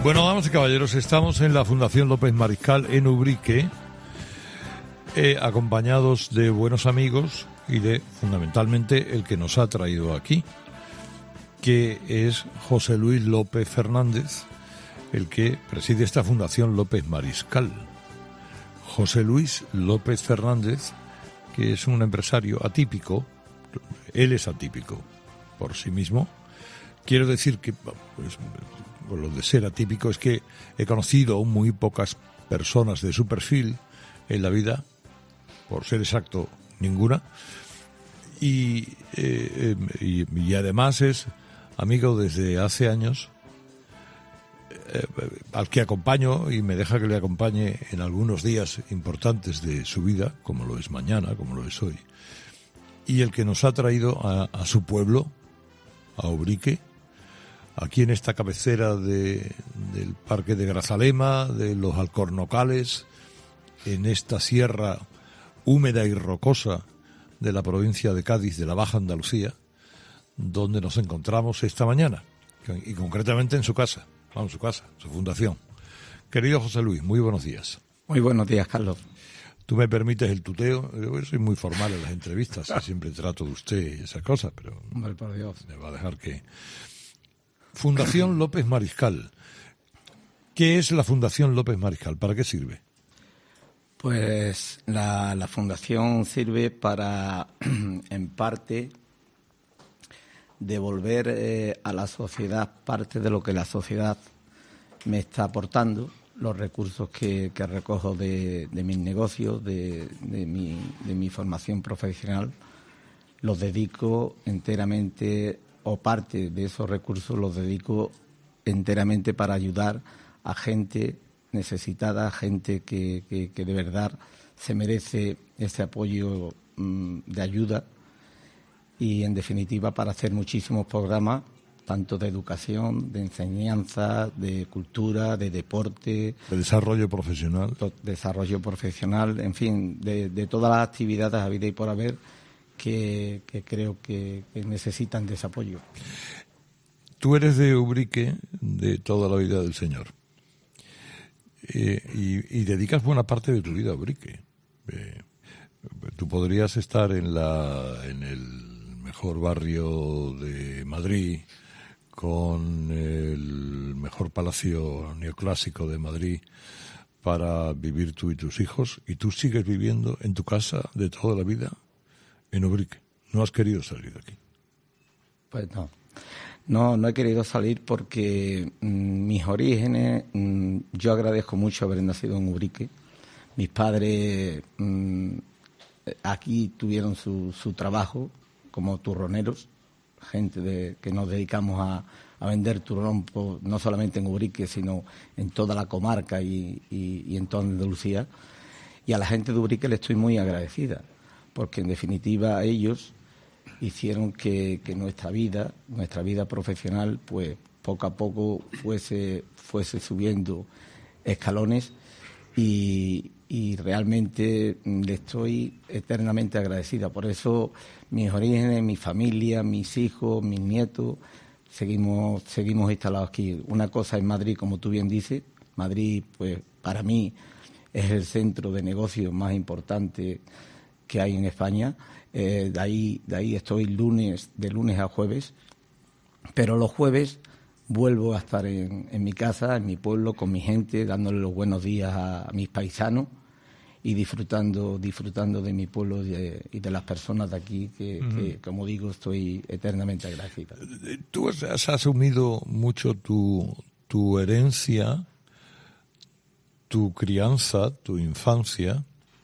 Bueno, damas y caballeros, estamos en la Fundación López Mariscal en Ubrique, acompañados de buenos amigos y de, fundamentalmente, el que nos ha traído aquí, que es José Luis López Fernández, el que preside esta Fundación López Mariscal. José Luis López Fernández, que es un empresario atípico, él es atípico por sí mismo. Quiero decir que, pues, lo de ser atípico es que he conocido muy pocas personas de su perfil en la vida, por ser exacto, ninguna, y además es amigo desde hace años, al que acompaño y me deja que le acompañe en algunos días importantes de su vida, como lo es mañana, como lo es hoy, y el que nos ha traído a su pueblo, a Ubrique, aquí en esta cabecera del Parque de Grazalema, de los Alcornocales, en esta sierra húmeda y rocosa de la provincia de Cádiz, de la Baja Andalucía, donde nos encontramos esta mañana, y concretamente en su casa, su fundación. Querido José Luis, muy buenos días. Muy buenos días, Carlos. Tú me permites el tuteo. Yo soy muy formal en las entrevistas, siempre trato de usted y esas cosas, pero hombre, por Dios, me va a dejar que... Fundación López Mariscal. ¿Qué es la Fundación López Mariscal? ¿Para qué sirve? Pues la fundación sirve para, en parte, devolver a la sociedad parte de lo que la sociedad me está aportando, los recursos que recojo de mis negocios, de mi formación profesional, los dedico enteramente, o parte de esos recursos los dedico enteramente para ayudar a gente necesitada, gente que de verdad se merece ese apoyo de ayuda, y en definitiva para hacer muchísimos programas, tanto de educación, de enseñanza, de cultura, de deporte, de desarrollo profesional, en fin, de todas las actividades habidas y por haber que creo que necesitan de ese apoyo. Tú eres de Ubrique de toda la vida del Señor, y dedicas buena parte de tu vida a Ubrique. Tú podrías estar en el mejor barrio de Madrid, con el mejor palacio neoclásico de Madrid, para vivir tú y tus hijos, y tú sigues viviendo en tu casa de toda la vida en Ubrique. ¿No has querido salir de aquí? Pues no he querido salir porque mis orígenes, yo agradezco mucho haber nacido en Ubrique. Mis padres aquí tuvieron su trabajo como turroneros, gente que nos dedicamos a vender turrón, no solamente en Ubrique, sino en toda la comarca y en toda Andalucía. Y a la gente de Ubrique le estoy muy agradecida, porque en definitiva ellos hicieron que nuestra vida profesional, pues poco a poco fuese subiendo escalones, y realmente le estoy eternamente agradecida. Por eso mis orígenes, mi familia, mis hijos, mis nietos, seguimos instalados aquí. Una cosa es Madrid, como tú bien dices. Madrid, pues para mí es el centro de negocios más importante que hay en España. De ahí estoy de lunes a jueves, pero los jueves vuelvo a estar en mi casa, en mi pueblo, con mi gente, dándole los buenos días a mis paisanos y disfrutando de mi pueblo y de las personas de aquí, que como digo, estoy eternamente agradecida. Tú has asumido mucho tu herencia, tu crianza, tu infancia,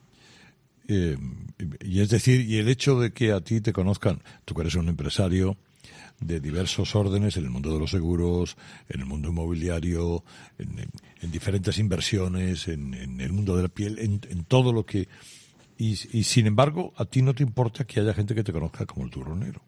y es decir, y el hecho de que a ti te conozcan, tú que eres un empresario de diversos órdenes en el mundo de los seguros, en el mundo inmobiliario, en diferentes inversiones, en el mundo de la piel, en todo lo que... Y sin embargo, a ti no te importa que haya gente que te conozca como el turronero,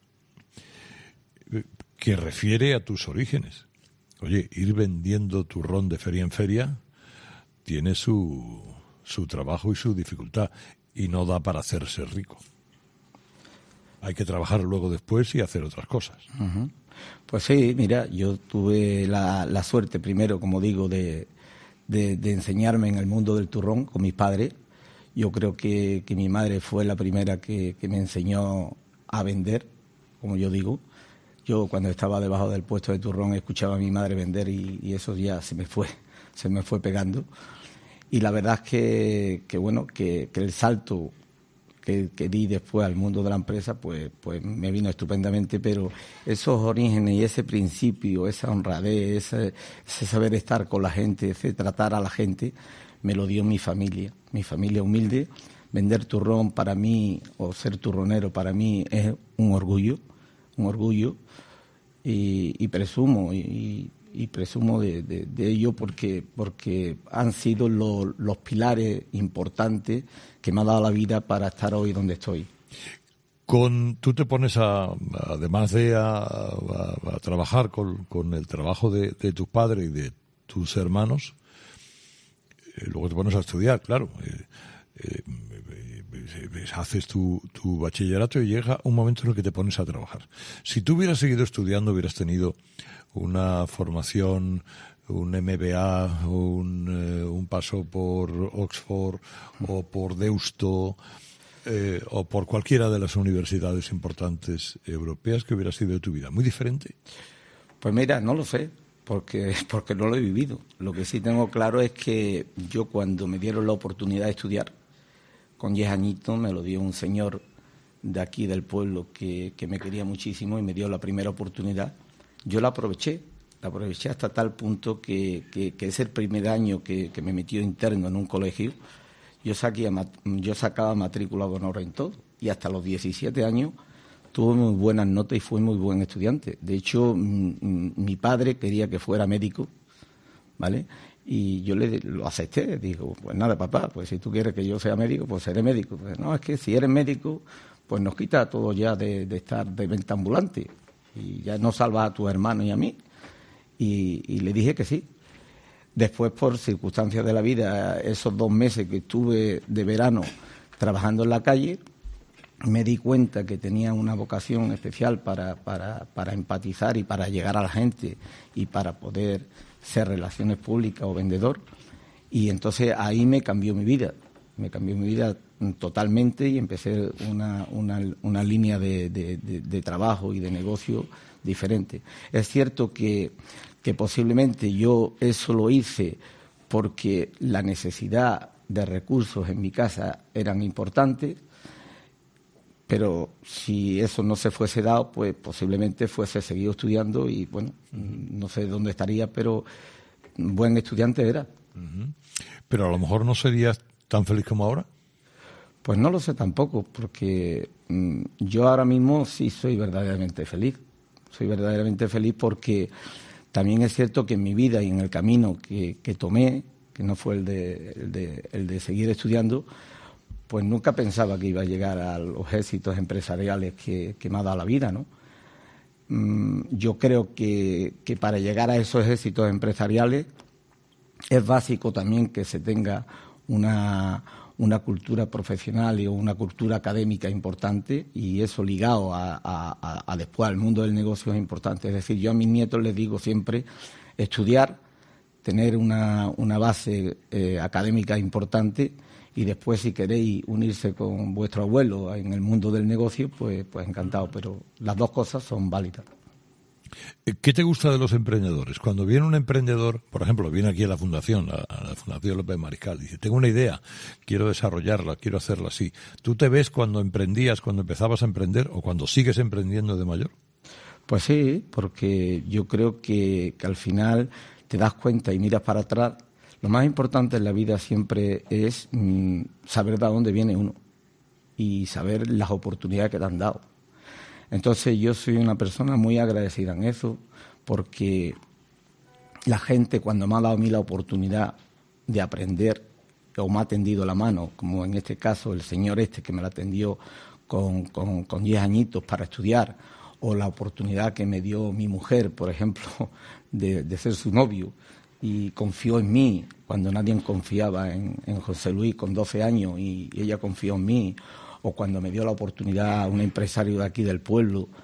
que refiere a tus orígenes. Oye, ir vendiendo turrón de feria en feria tiene su trabajo y su dificultad, y no da para hacerse rico. Hay que trabajar luego después y hacer otras cosas. Pues sí, mira, yo tuve la suerte primero, como digo, de enseñarme en el mundo del turrón con mis padres. Yo creo que mi madre fue la primera que me enseñó a vender, como yo digo. Yo cuando estaba debajo del puesto de turrón escuchaba a mi madre vender y eso ya se me fue pegando. Y la verdad es que el salto que di después al mundo de la empresa, pues me vino estupendamente, pero esos orígenes y ese principio, esa honradez, ese saber estar con la gente, ese tratar a la gente, me lo dio mi familia humilde. Vender turrón para mí, o ser turronero para mí, es un orgullo, y presumo de ello porque han sido los pilares importantes que me ha dado la vida para estar hoy donde estoy. Tú te pones además de a trabajar con el trabajo de tus padres y de tus hermanos, luego te pones a estudiar, claro. Haces tu bachillerato y llega un momento en el que te pones a trabajar. Si tú hubieras seguido estudiando, hubieras tenido una formación, un MBA, un paso por Oxford o por Deusto o por cualquiera de las universidades importantes europeas, que hubiera sido de tu vida. ¿Muy diferente? Pues mira, no lo sé, porque no lo he vivido. Lo que sí tengo claro es que yo, cuando me dieron la oportunidad de estudiar, con 10 añitos, me lo dio un señor de aquí del pueblo que me quería muchísimo y me dio la primera oportunidad. Yo la aproveché hasta tal punto que es el primer año que me metió interno en un colegio. Yo sacaba matrícula de honor en todo, y hasta los 17 años tuve muy buenas notas y fui muy buen estudiante. De hecho, mi padre quería que fuera médico, ¿vale? Y yo lo acepté. Digo, pues nada, papá, pues si tú quieres que yo sea médico, pues seré médico. Pues no, es que si eres médico, pues nos quita todo ya de estar de venta ambulante y ya no salvas a tu hermano y a mí. Y le dije que sí. Después, por circunstancias de la vida, esos 2 meses que estuve de verano trabajando en la calle, me di cuenta que tenía una vocación especial para empatizar y para llegar a la gente y para poder ser relaciones públicas o vendedor. Y entonces ahí me cambió mi vida totalmente, y empecé una línea de trabajo y de negocio diferente. Es cierto que posiblemente yo eso lo hice porque la necesidad de recursos en mi casa eran importantes, pero si eso no se fuese dado, pues posiblemente fuese seguido estudiando y, bueno, no sé dónde estaría, pero buen estudiante era. Pero a lo mejor no serías tan feliz como ahora. Pues no lo sé tampoco, porque yo ahora mismo sí soy verdaderamente feliz. Soy verdaderamente feliz porque también es cierto que en mi vida y en el camino que tomé, que no fue el de seguir estudiando, pues nunca pensaba que iba a llegar a los éxitos empresariales que me ha dado la vida, ¿no? Yo creo que para llegar a esos éxitos empresariales es básico también que se tenga una cultura profesional y una cultura académica importante, y eso ligado a después al mundo del negocio es importante. Es decir, yo a mis nietos les digo siempre estudiar, tener una base académica importante, y después, si queréis unirse con vuestro abuelo en el mundo del negocio, pues encantado, pero las dos cosas son válidas. ¿Qué te gusta de los emprendedores? Cuando viene un emprendedor, por ejemplo, viene aquí a la Fundación López Mariscal, dice, tengo una idea, quiero desarrollarla, quiero hacerla así. ¿Tú te ves cuando emprendías, cuando empezabas a emprender, o cuando sigues emprendiendo de mayor? Pues sí, porque yo creo que al final te das cuenta y miras para atrás. Lo más importante en la vida siempre es saber de dónde viene uno y saber las oportunidades que te han dado. Entonces yo soy una persona muy agradecida en eso, porque la gente, cuando me ha dado a mí la oportunidad de aprender o me ha tendido la mano, como en este caso el señor que me la atendió con 10 añitos para estudiar, o la oportunidad que me dio mi mujer, por ejemplo, de ser su novio, y confió en mí cuando nadie confiaba en José Luis con 12 años y ella confió en mí, o cuando me dio la oportunidad un empresario de aquí del pueblo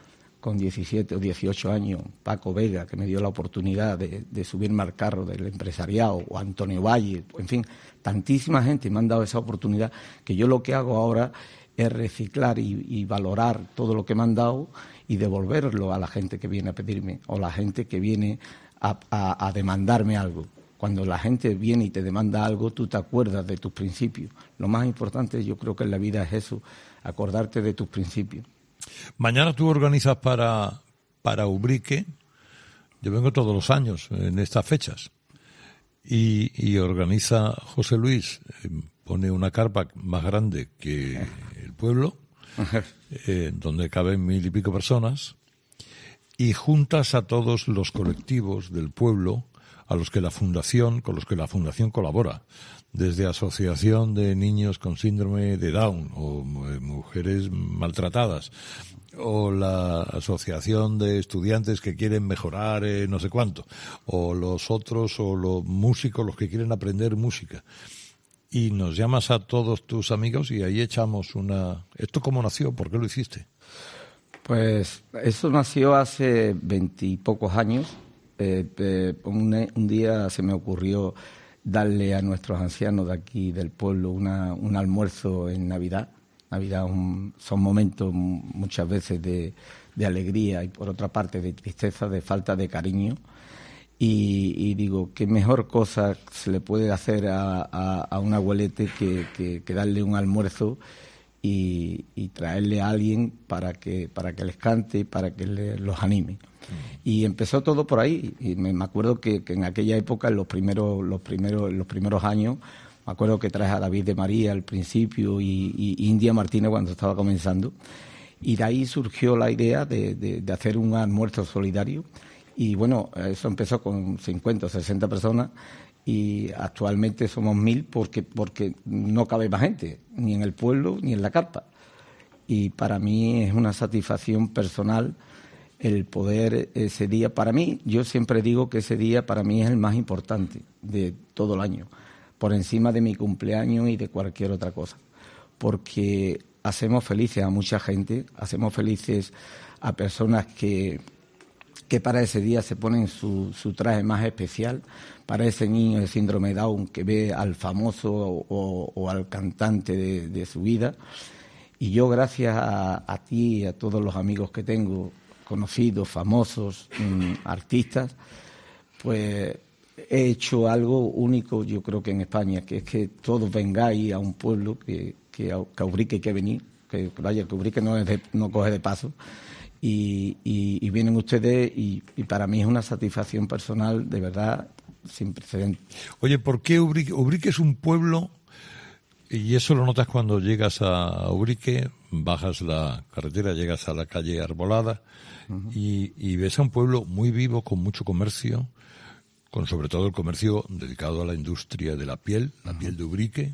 con 17 o 18 años, Paco Vega, que me dio la oportunidad de subirme al carro del empresariado, o Antonio Valle, en fin, tantísima gente me han dado esa oportunidad, que yo lo que hago ahora es reciclar y valorar todo lo que me han dado y devolverlo a la gente que viene a pedirme, o la gente que viene a demandarme algo. Cuando la gente viene y te demanda algo, tú te acuerdas de tus principios. Lo más importante, yo creo que en la vida es eso, acordarte de tus principios. Mañana tú organizas para Ubrique. Yo vengo todos los años en estas fechas. Y organiza José Luis, pone una carpa más grande que el pueblo, donde caben 1.000 y pico personas, y juntas a todos los colectivos del pueblo con los que la fundación colabora, desde Asociación de Niños con Síndrome de Down o Mujeres Maltratadas, o la Asociación de Estudiantes que quieren mejorar no sé cuánto, o los otros, o los músicos, los que quieren aprender música. Y nos llamas a todos tus amigos y ahí echamos una... ¿Esto cómo nació? ¿Por qué lo hiciste? Pues eso nació hace 20 y pocos años. Un día se me ocurrió darle a nuestros ancianos de aquí del pueblo un almuerzo en Navidad. Navidad son momentos muchas veces de alegría y por otra parte de tristeza, de falta de cariño. Y digo, qué mejor cosa se le puede hacer a un abuelete que darle un almuerzo y traerle a alguien para que les cante y para que los anime. Y empezó todo por ahí. Y me acuerdo que en aquella época, en los primeros años, me acuerdo que traje a David de María al principio y India Martínez cuando estaba comenzando. Y de ahí surgió la idea de hacer un almuerzo solidario. Y bueno, eso empezó con 50 o 60 personas y actualmente somos 1.000 porque no cabe más gente, ni en el pueblo ni en la carpa. Y para mí es una satisfacción personal el poder ese día. Para mí, yo siempre digo que ese día para mí es el más importante de todo el año, por encima de mi cumpleaños y de cualquier otra cosa, porque hacemos felices a mucha gente, hacemos felices a personas que para ese día se ponen su traje más especial, para ese niño de síndrome de Down que ve al famoso o al cantante de su vida. Y yo, gracias a ti y a todos los amigos que tengo, conocidos, famosos, artistas, pues he hecho algo único, yo creo que en España, que es que todos vengáis a un pueblo que a Ubrique hay que venir, que Ubrique no coge de paso. Y vienen ustedes y para mí es una satisfacción personal de verdad sin precedentes. Oye, ¿por qué Ubrique? Ubrique es un pueblo, y eso lo notas cuando llegas a Ubrique, bajas la carretera, llegas a la calle Arbolada, uh-huh, y ves a un pueblo muy vivo, con mucho comercio, con sobre todo el comercio dedicado a la industria de la piel, uh-huh, piel de Ubrique.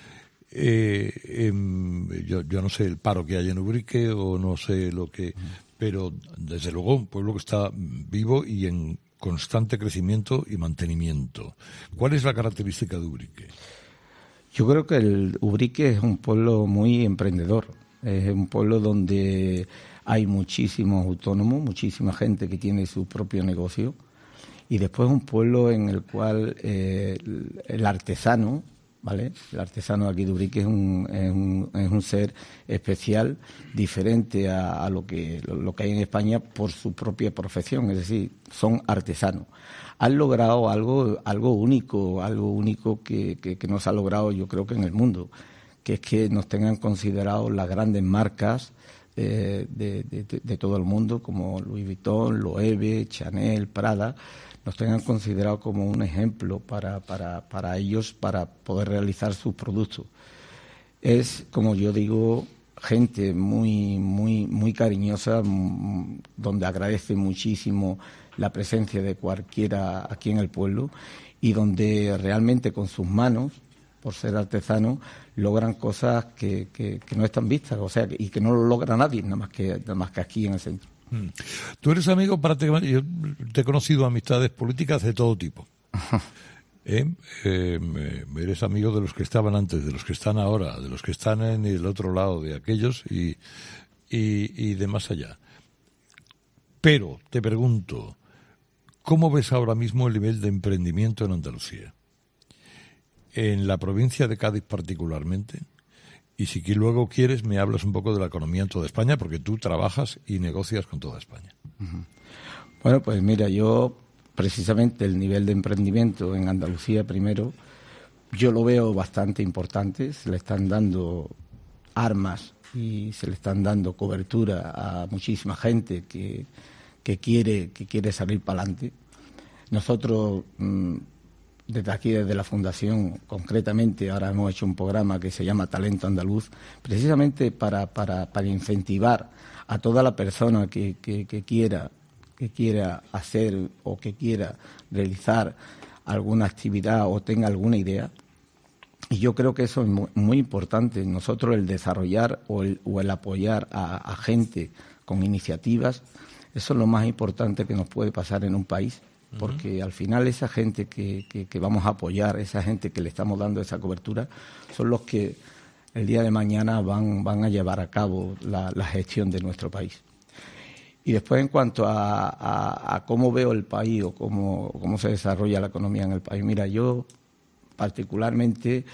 Yo no sé el paro que hay en Ubrique o no sé lo que... Pero, desde luego, un pueblo que está vivo y en constante crecimiento y mantenimiento. ¿Cuál es la característica de Ubrique? Yo creo que el Ubrique es un pueblo muy emprendedor. Es un pueblo donde hay muchísimos autónomos, muchísima gente que tiene su propio negocio. Y después un pueblo en el cual el artesano, ¿vale? El artesano aquí de Ubrique es un ser especial, diferente a lo que hay en España por su propia profesión, es decir, son artesanos. Han logrado algo único que no se ha logrado, yo creo que en el mundo, que es que nos tengan considerados las grandes marcas de todo el mundo, como Louis Vuitton, Loewe, Chanel, Prada, nos tengan considerado como un ejemplo para ellos, para poder realizar sus productos. Es, como yo digo, gente muy cariñosa, donde agradece muchísimo la presencia de cualquiera aquí en el pueblo y donde realmente con sus manos, por ser artesanos, logran cosas que no están vistas, o sea, y que no lo logra nadie, nada más que aquí en el centro. Tú eres amigo prácticamente, yo te he conocido amistades políticas de todo tipo. Eres amigo de los que estaban antes, de los que están ahora, de los que están en el otro lado de aquellos y de más allá. Pero te pregunto, ¿cómo ves ahora mismo el nivel de emprendimiento en Andalucía? En la provincia de Cádiz particularmente, y si que luego quieres me hablas un poco de la economía en toda España, porque tú trabajas y negocias con toda España. Bueno, pues mira, yo precisamente el nivel de emprendimiento en Andalucía primero, yo lo veo bastante importante, se le están dando armas y se le están dando cobertura a muchísima gente que quiere salir para adelante. Nosotros, desde aquí, desde la Fundación, concretamente, ahora hemos hecho un programa que se llama Talento Andaluz, precisamente para incentivar a toda la persona que quiera hacer o que quiera realizar alguna actividad o tenga alguna idea. Y yo creo que eso es muy importante. Nosotros el desarrollar o el apoyar a gente con iniciativas, eso es lo más importante que nos puede pasar en un país, porque al final esa gente que vamos a apoyar, esa gente que le estamos dando esa cobertura, son los que el día de mañana van a llevar a cabo la gestión de nuestro país. Y después, en cuanto a cómo veo el país o cómo se desarrolla la economía en el país, mira, yo particularmente,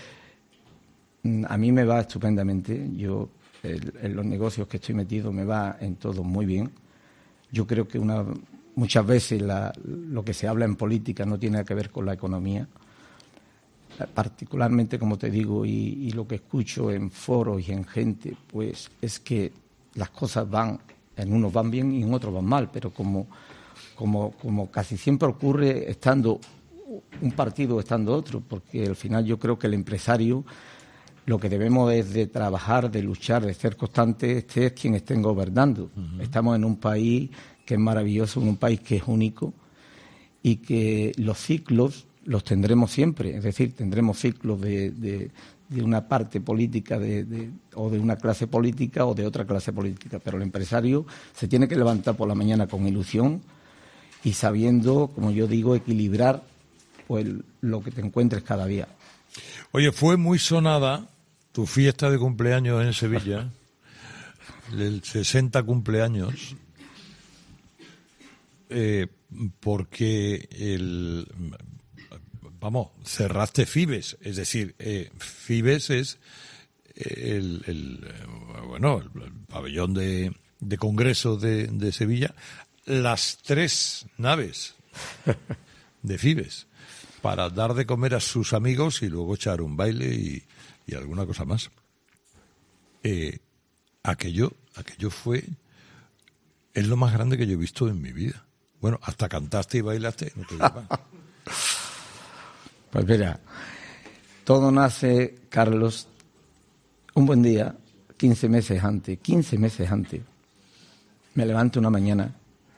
a mí me va estupendamente. Yo en los negocios que estoy metido me va en todo muy bien. Yo creo que muchas veces lo que se habla en política no tiene que ver con la economía. Particularmente, como te digo, y lo que escucho en foros y en gente, pues es que las cosas en unos van bien y en otros van mal, pero como casi siempre ocurre estando un partido o estando otro, porque al final yo creo que el empresario lo que debemos es de trabajar, de luchar, de ser constantes, es quien estén gobernando. Estamos en un país que es maravilloso, en un país que es único y que los ciclos los tendremos siempre, es decir, tendremos ciclos de una parte política o de una clase política o de otra clase política, pero el empresario se tiene que levantar por la mañana con ilusión y sabiendo, como yo digo, equilibrar pues lo que te encuentres cada día. Oye, fue muy sonada tu fiesta de cumpleaños en Sevilla, el 60 cumpleaños, porque cerraste Fibes, es decir, Fibes es el pabellón de congreso de Sevilla, las 3 naves de Fibes, para dar de comer a sus amigos y luego echar un baile y alguna cosa más. Aquello es lo más grande que yo he visto en mi vida. Bueno, hasta cantaste y bailaste, no te digo más. Pues mira, todo nace, Carlos, un buen día, 15 meses antes, me levanto una mañana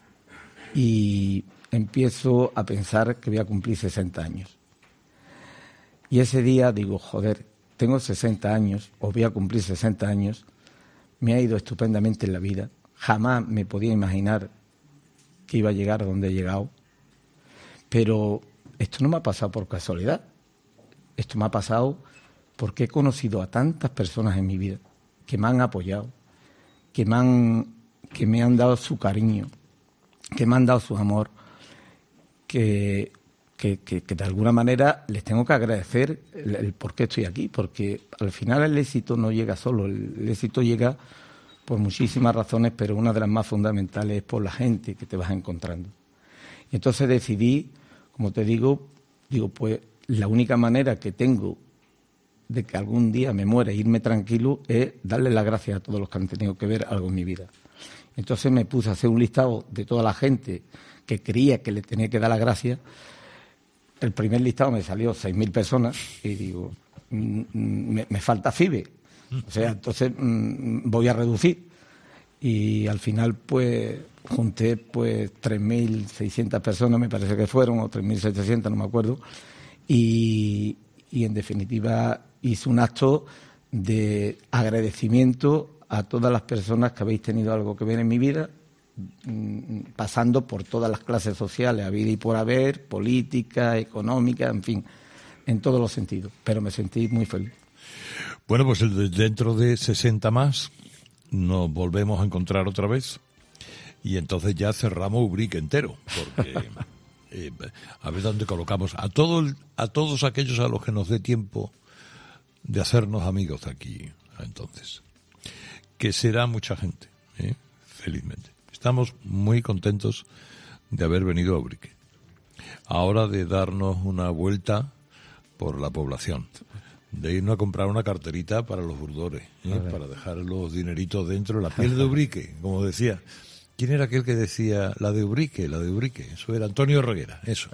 y empiezo a pensar que voy a cumplir 60 años. Y ese día digo, joder, tengo 60 años, o voy a cumplir 60 años, me ha ido estupendamente en la vida, jamás me podía imaginar que iba a llegar a donde he llegado, pero esto no me ha pasado por casualidad, esto me ha pasado porque he conocido a tantas personas en mi vida que me han apoyado, que me han dado su cariño, que me han dado su amor, que de alguna manera les tengo que agradecer el por qué estoy aquí, porque al final el éxito no llega solo, el éxito llega por muchísimas razones, pero una de las más fundamentales es por la gente que te vas encontrando. Y entonces decidí, como te digo, pues la única manera que tengo de que algún día me muera e irme tranquilo es darle las gracias a todos los que han tenido que ver algo en mi vida. Entonces me puse a hacer un listado de toda la gente que creía que le tenía que dar las gracias. El primer listado me salió 6.000 personas y digo, me falta FIBE. O sea, entonces voy a reducir. Y al final, pues, junté pues 3.600 personas, me parece que fueron, o 3.700, no me acuerdo. Y en definitiva hice un acto de agradecimiento a todas las personas que habéis tenido algo que ver en mi vida, pasando por todas las clases sociales, habido y por haber, política, económica, en fin, en todos los sentidos. Pero me sentí muy feliz. Bueno, pues dentro de 60 más nos volvemos a encontrar otra vez y entonces ya cerramos Ubrique entero, porque a ver dónde colocamos a todos aquellos a los que nos dé tiempo de hacernos amigos de aquí a entonces, que será mucha gente, felizmente. Estamos muy contentos de haber venido a Ubrique. Ahora de darnos una vuelta por la población, de irnos a comprar una carterita para los burdores, para dejar los dineritos dentro, la piel de Ubrique, como decía. ¿Quién era aquel que decía la de Ubrique? Eso era Antonio Reguera, eso.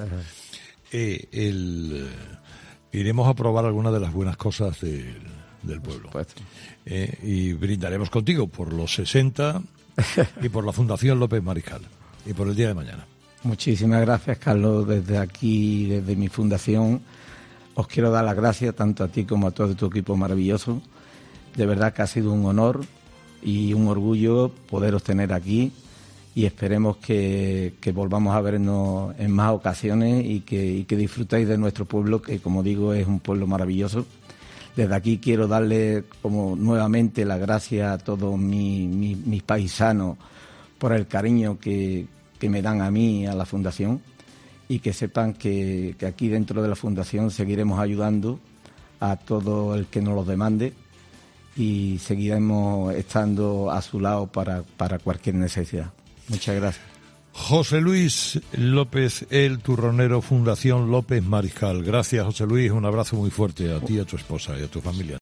Iremos a probar algunas de las buenas cosas del pueblo. Y brindaremos contigo por los 60 y por la Fundación López Mariscal y por el día de mañana. Muchísimas gracias, Carlos. Desde aquí, desde mi fundación, os quiero dar las gracias tanto a ti como a todo tu equipo maravilloso. De verdad que ha sido un honor y un orgullo poderos tener aquí, y esperemos que volvamos a vernos en más ocasiones y que disfrutéis de nuestro pueblo, que, como digo, es un pueblo maravilloso. Desde aquí quiero darle nuevamente las gracias a todos mis paisanos por el cariño que me dan a mí y a la Fundación, y que sepan que aquí dentro de la Fundación seguiremos ayudando a todo el que nos lo demande, y seguiremos estando a su lado para cualquier necesidad. Muchas gracias. José Luis López, el turronero, Fundación López Mariscal. Gracias, José Luis. Un abrazo muy fuerte a ti, a tu esposa y a tu familia.